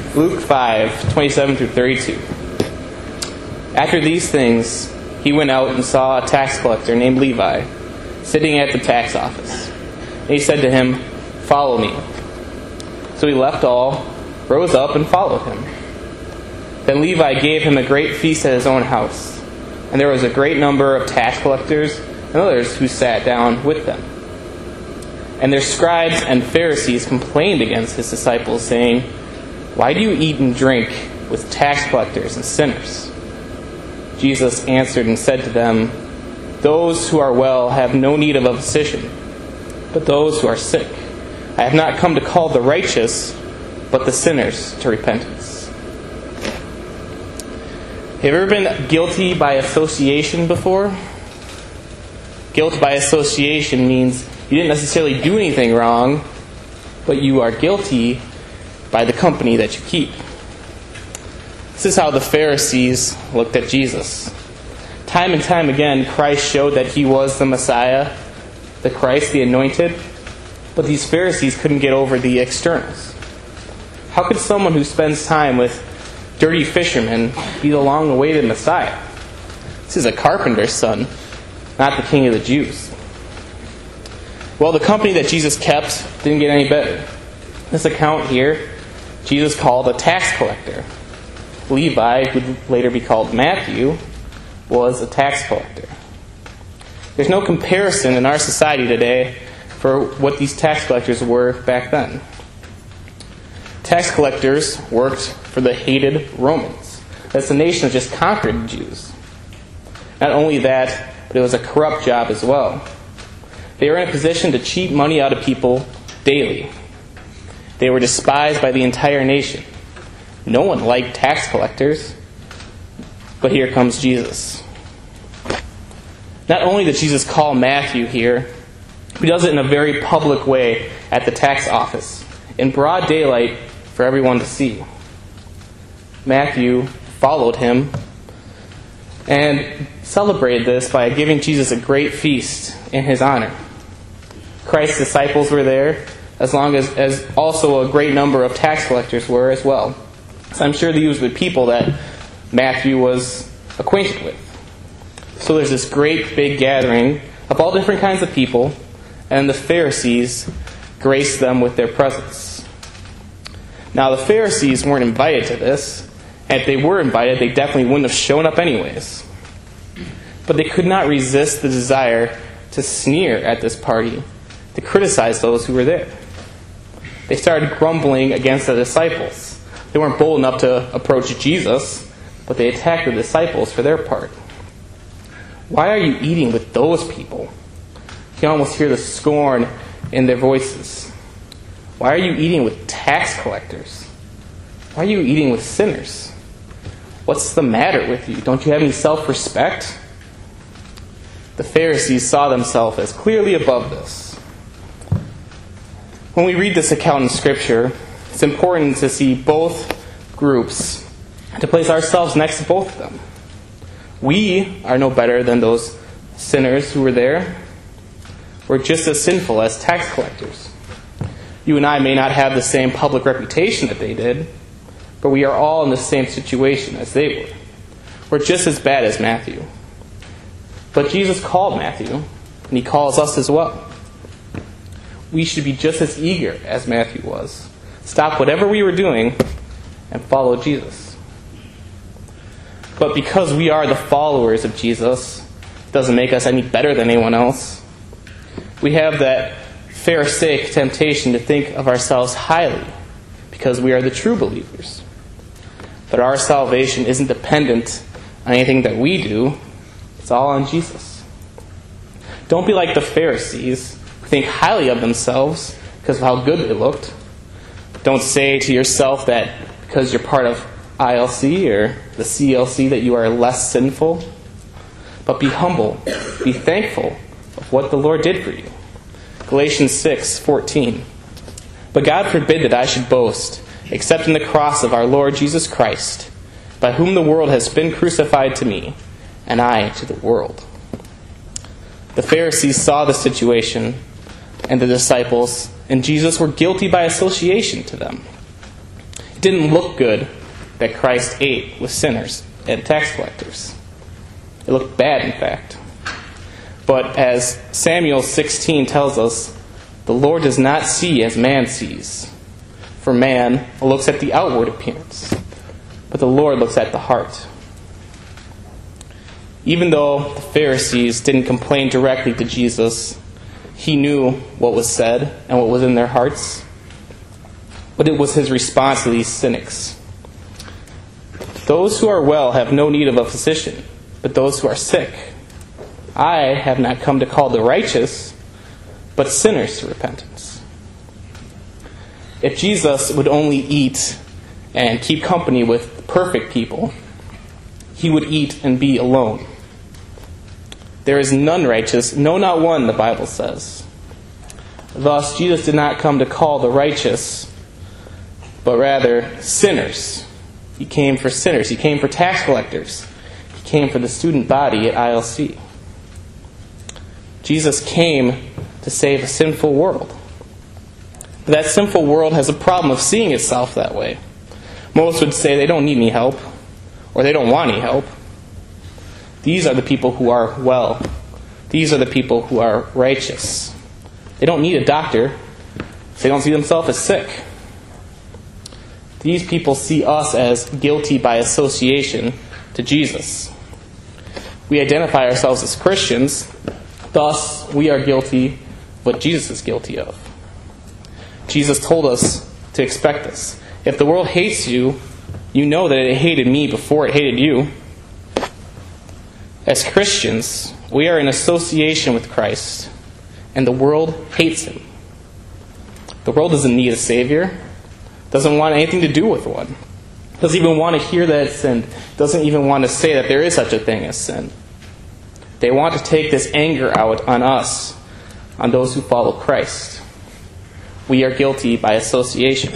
Luke 5:27 through 32. After these things, he went out and saw a tax collector named Levi sitting at the tax office. And he said to him, "Follow me." So he left all, rose up, and followed him. Then Levi gave him a great feast at his own house, and there was a great number of tax collectors and others who sat down with them. And their scribes and Pharisees complained against his disciples, saying, "Why do you eat and drink with tax collectors and sinners?" Jesus answered and said to them, "Those who are well have no need of a physician, but those who are sick. I have not come to call the righteous, but the sinners to repentance." Have you ever been guilty by association before? Guilt by association means you didn't necessarily do anything wrong, but you are guilty by the company that you keep. This is how the Pharisees looked at Jesus. Time and time again, Christ showed that he was the Messiah, the Christ, the anointed, but these Pharisees couldn't get over the externals. How could someone who spends time with dirty fishermen be the long-awaited Messiah? This is a carpenter's son, not the king of the Jews. Well, the company that Jesus kept didn't get any better. This account here, Jesus called a tax collector. Levi, who would later be called Matthew, was a tax collector. There's no comparison in our society today for what these tax collectors were back then. Tax collectors worked for the hated Romans. That's the nation that just conquered the Jews. Not only that, but it was a corrupt job as well. They were in a position to cheat money out of people daily. They were despised by the entire nation. No one liked tax collectors. But here comes Jesus. Not only did Jesus call Matthew here, he does it in a very public way at the tax office, in broad daylight for everyone to see. Matthew followed him and celebrated this by giving Jesus a great feast in his honor. Christ's disciples were there, as also a great number of tax collectors were as well. So I'm sure these were the people that Matthew was acquainted with. So there's this great big gathering of all different kinds of people, and the Pharisees graced them with their presence. Now, the Pharisees weren't invited to this, and if they were invited, they definitely wouldn't have shown up anyways. But they could not resist the desire to sneer at this party, to criticize those who were there. They started grumbling against the disciples. They weren't bold enough to approach Jesus, but they attacked the disciples for their part. "Why are you eating with those people?" You can almost hear the scorn in their voices. "Why are you eating with tax collectors? Why are you eating with sinners? What's the matter with you? Don't you have any self-respect?" The Pharisees saw themselves as clearly above this. When we read this account in Scripture, it's important to see both groups, to place ourselves next to both of them. We are no better than those sinners who were there. We're just as sinful as tax collectors. You and I may not have the same public reputation that they did, but we are all in the same situation as they were. We're just as bad as Matthew. But Jesus called Matthew, and he calls us as well. We should be just as eager as Matthew was. Stop whatever we were doing and follow Jesus. But because we are the followers of Jesus, it doesn't make us any better than anyone else. We have that Pharisaic temptation to think of ourselves highly because we are the true believers. But our salvation isn't dependent on anything that we do. It's all on Jesus. Don't be like the Pharisees who think highly of themselves because of how good they looked. Don't say to yourself that because you're part of ILC or the CLC that you are less sinful. But be humble. Be thankful of what the Lord did for you. Galatians 6:14. But God forbid that I should boast, except in the cross of our Lord Jesus Christ, by whom the world has been crucified to me, and I to the world. The Pharisees saw the situation, and the disciples and Jesus were guilty by association to them. It didn't look good that Christ ate with sinners and tax collectors. It looked bad, in fact. But as Samuel 16 tells us, the Lord does not see as man sees. For man looks at the outward appearance, but the Lord looks at the heart. Even though the Pharisees didn't complain directly to Jesus, he knew what was said and what was in their hearts. But it was his response to these cynics. Those who are well have no need of a physician, but those who are sick. I have not come to call the righteous, but sinners to repentance. If Jesus would only eat and keep company with perfect people, he would eat and be alone. There is none righteous, no, not one, the Bible says. Thus, Jesus did not come to call the righteous, but rather sinners. He came for sinners. He came for tax collectors. He came for the student body at ILC. Jesus came to save a sinful world. But that sinful world has a problem of seeing itself that way. Most would say they don't need any help, or they don't want any help. These are the people who are well. These are the people who are righteous. They don't need a doctor. They don't see themselves as sick. These people see us as guilty by association to Jesus. We identify ourselves as Christians. Thus, we are guilty of what Jesus is guilty of. Jesus told us to expect this. If the world hates you, you know that it hated me before it hated you. As Christians, we are in association with Christ, and the world hates him. The world doesn't need a Savior, doesn't want anything to do with one, doesn't even want to hear that it's sin, doesn't even want to say that there is such a thing as sin. They want to take this anger out on us, on those who follow Christ. We are guilty by association.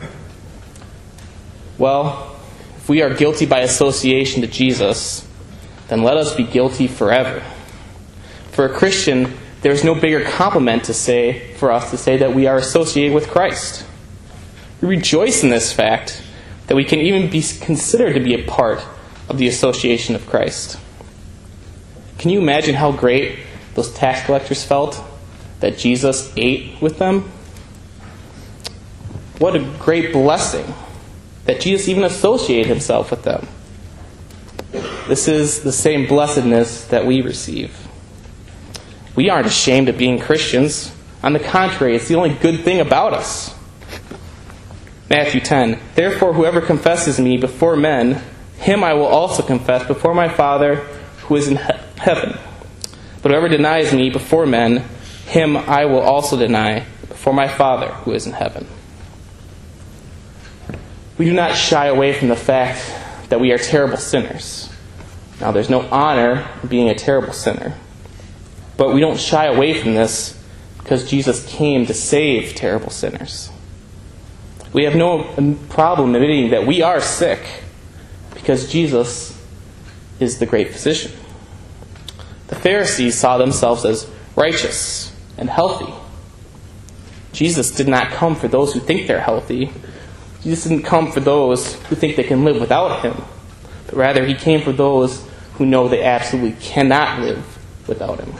Well, if we are guilty by association to Jesus, then let us be guilty forever. For a Christian, there's no bigger compliment for us to say that we are associated with Christ. We rejoice in this fact that we can even be considered to be a part of the association of Christ. Can you imagine how great those tax collectors felt that Jesus ate with them? What a great blessing that Jesus even associated himself with them. This is the same blessedness that we receive. We aren't ashamed of being Christians. On the contrary, it's the only good thing about us. Matthew 10, therefore whoever confesses me before men, him I will also confess before my Father who is in heaven. But whoever denies me before men, him I will also deny before my Father who is in heaven. We do not shy away from the fact that we are terrible sinners. Now, there's no honor in being a terrible sinner. But we don't shy away from this because Jesus came to save terrible sinners. We have no problem admitting that we are sick because Jesus is the great physician. The Pharisees saw themselves as righteous and healthy. Jesus did not come for those who think they're healthy. Jesus didn't come for those who think they can live without him. But rather, he came for those who know they absolutely cannot live without him.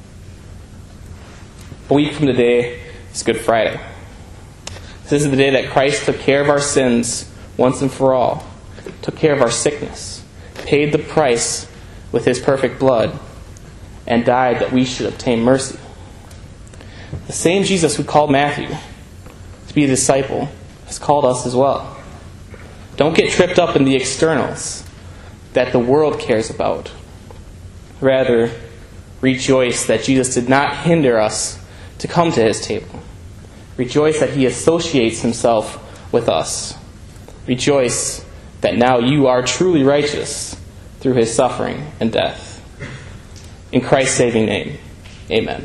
A week from today is Good Friday. This is the day that Christ took care of our sins once and for all, took care of our sickness, paid the price with his perfect blood, and died that we should obtain mercy. The same Jesus who called Matthew to be a disciple has called us as well. Don't get tripped up in the externals that the world cares about. Rather, rejoice that Jesus did not hinder us to come to his table. Rejoice that he associates himself with us. Rejoice that now you are truly righteous through his suffering and death. In Christ's saving name, amen.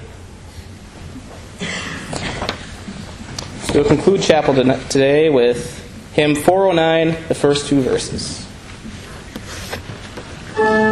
So we'll conclude chapel today with hymn 409, the first two verses.